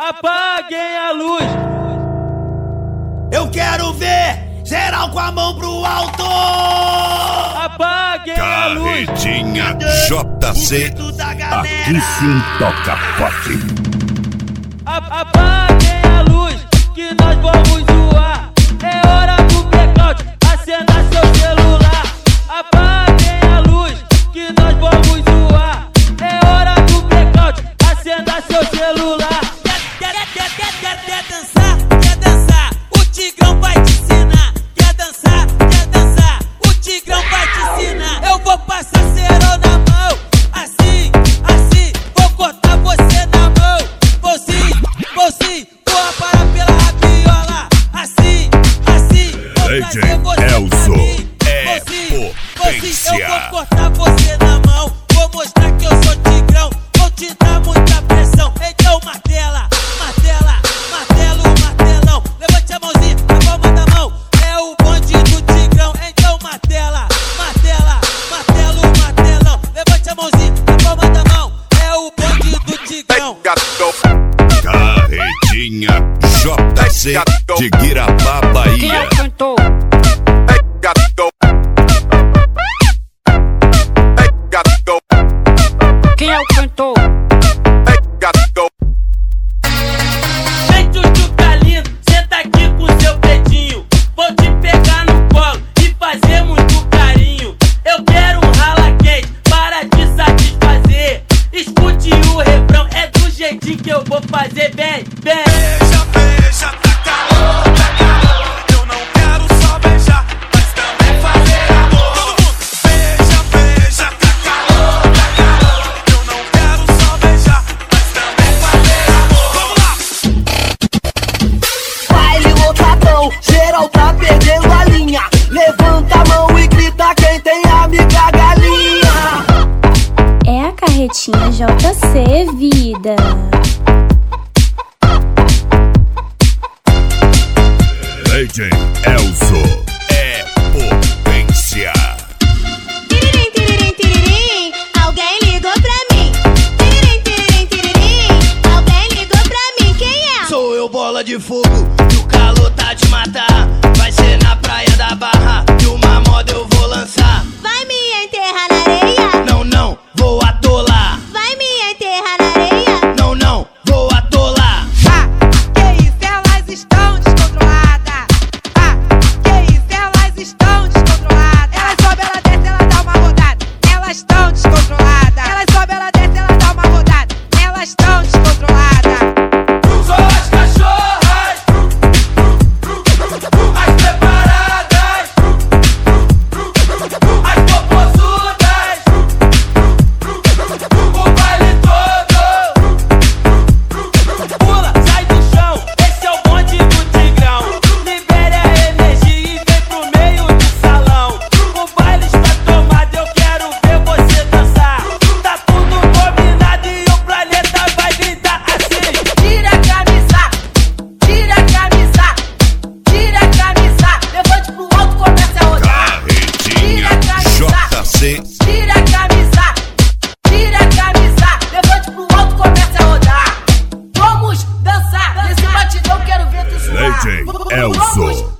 Apaguem a luz. Eu quero ver geral com a mão pro alto. Apaguem a luz. Carretinha JC. Aqui sim toca forte. Apaguem a luz que nós vamos zoar. É hora do blackout, acenda seu celular. Apaguem a luz que nós vamos zoar. É hora do blackout, acenda seu celular. Quer dançar? Quer dançar? O Tigrão vai te ensinar. Quer dançar? Quer dançar? O Tigrão vai te ensinar. Eu vou passar cerol na mão, assim, assim. Vou cortar você na mão, vou sim. Vou parar pela rabiola, assim, assim. Vou trazer você Elzo. pra mim, Potência. Eu vou cortar você na mão, vou mostrar que eu sou Tigrão. Vou te dar muita pressão, então martela. Martelão, levante a mãozinha na palma da mão. É o bonde do Tigrão, então martelão. Levante a mãozinha na palma da mão. É o bonde do Tigrão. Carretinha JC de Guirapá, Bahia. Quem é o cantor? Vem, Juju Calino, senta aqui com seu dedinho. Vou te pegar no colo e fazer muito carinho. Eu quero um rala quente para te satisfazer. Escute o refrão, é do jeitinho que eu vou fazer. Vem. Beija, tá calor. Eu não quero só beijar, mas também fazer amor. Todo mundo. Beija, tá calor. Eu não quero só beijar, mas também fazer amor. Vamos lá. Baile lotadão, geral tá perdendo a linha. Levanta a mão e grita quem tem amiga galinha. É a carretinha JC, vida. DJ Elzo. É potência. Tiririm, alguém ligou pra mim. Tiririm, alguém ligou pra mim. Quem é? Sou eu, bola de fogo, e o calor tá de matar. Vai ser na praia da Barra, e uma moda eu vou lançar. Vai me enterrar na areia? Não, vou atolar. Vai me enterrar na areia? Não, vou atolar. Que isso, elas estão descontroladas. Que isso, elas estão descontroladas. Ela sobe, ela desce, ela dá uma rodada. Elas estão descontroladas. Ela sobe, ela desce, ela dá uma rodada. Elas estão descontroladas. Só as cachorras, as preparadas, as popozudas, o baile todo. Pula, sai do chão, esse é o bonde do Tigrão. Libere a energia e vem pro meio do salão. O baile está tomado, eu quero ver você dançar. Tá tudo combinado e o planeta vai gritar assim. Tira a camisa, tira a camisa, tira a camisa. Levante pro alto, comece a rodar. Carretinha JC. Tira a camisa, levante pro alto, comece a rodar. Vamos dançar, nesse batidão quero ver tu suar. DJ Elzo.